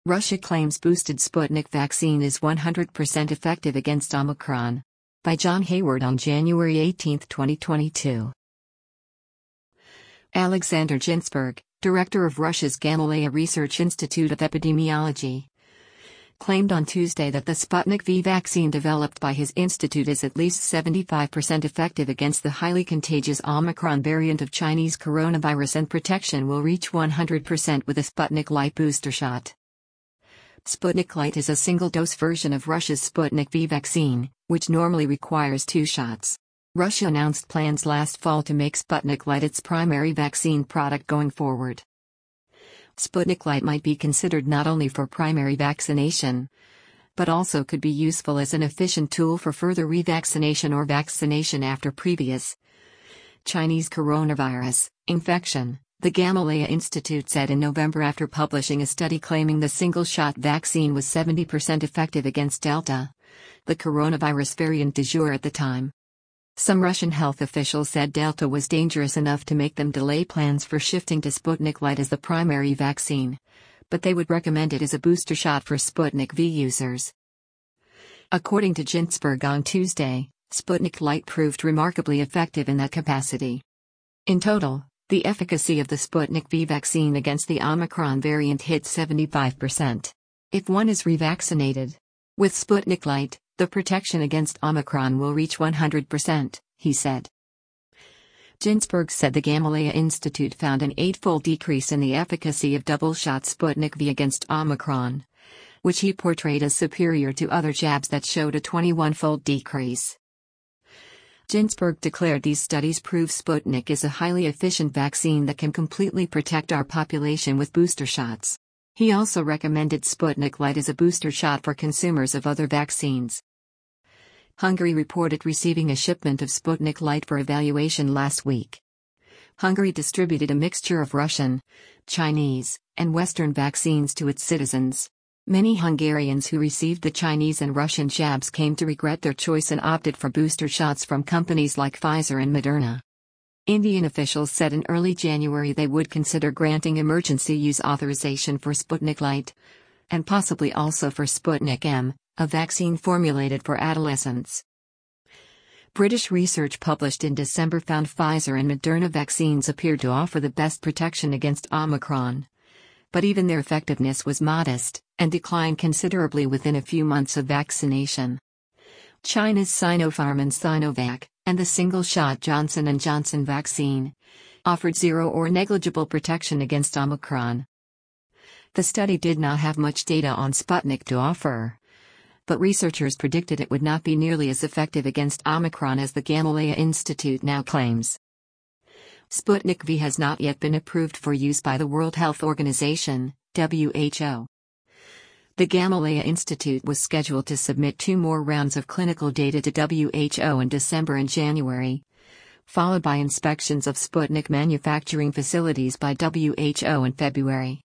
Russia claims boosted Sputnik vaccine is 100% effective against Omicron. By John Hayward on January 18, 2022. Alexander Ginsburg, director of Russia's Gamaleya Research Institute of Epidemiology, claimed on Tuesday that the Sputnik V vaccine developed by his institute is at least 75% effective against the highly contagious Omicron variant of Chinese coronavirus and protection will reach 100% with a Sputnik Light booster shot. Sputnik Light is a single-dose version of Russia's Sputnik V vaccine, which normally requires 2 shots. Russia announced plans last fall to make Sputnik Light its primary vaccine product going forward. Sputnik Light might be considered not only for primary vaccination, but also could be useful as an efficient tool for further revaccination or vaccination after previous Chinese coronavirus infection, the Gamaleya Institute said in November after publishing a study claiming the single-shot vaccine was 70% effective against Delta, the coronavirus variant du jour at the time. Some Russian health officials said Delta was dangerous enough to make them delay plans for shifting to Sputnik Light as the primary vaccine, but they would recommend it as a booster shot for Sputnik V users. According to Ginsburg on Tuesday, Sputnik Light proved remarkably effective in that capacity. In total, the efficacy of the Sputnik V vaccine against the Omicron variant hit 75%. If one is revaccinated with Sputnik Light, the protection against Omicron will reach 100%, he said. Ginsburg said the Gamaleya Institute found an 8-fold decrease in the efficacy of double-shot Sputnik V against Omicron, which he portrayed as superior to other jabs that showed a 21-fold decrease. Ginsburg declared these studies prove Sputnik is a highly efficient vaccine that can completely protect our population with booster shots. He also recommended Sputnik Light as a booster shot for consumers of other vaccines. Hungary reported receiving a shipment of Sputnik Light for evaluation last week. Hungary distributed a mixture of Russian, Chinese, and Western vaccines to its citizens. Many Hungarians who received the Chinese and Russian jabs came to regret their choice and opted for booster shots from companies like Pfizer and Moderna. Indian officials said in early January they would consider granting emergency use authorization for Sputnik Light, and possibly also for Sputnik M, a vaccine formulated for adolescents. British research published in December found Pfizer and Moderna vaccines appeared to offer the best protection against Omicron. But even their effectiveness was modest, and declined considerably within a few months of vaccination. China's Sinopharm and Sinovac, and the single-shot Johnson & Johnson vaccine, offered zero or negligible protection against Omicron. The study did not have much data on Sputnik to offer, but researchers predicted it would not be nearly as effective against Omicron as the Gamaleya Institute now claims. Sputnik V has not yet been approved for use by the World Health Organization, WHO. The Gamaleya Institute was scheduled to submit 2 more rounds of clinical data to WHO in December and January, followed by inspections of Sputnik manufacturing facilities by WHO in February.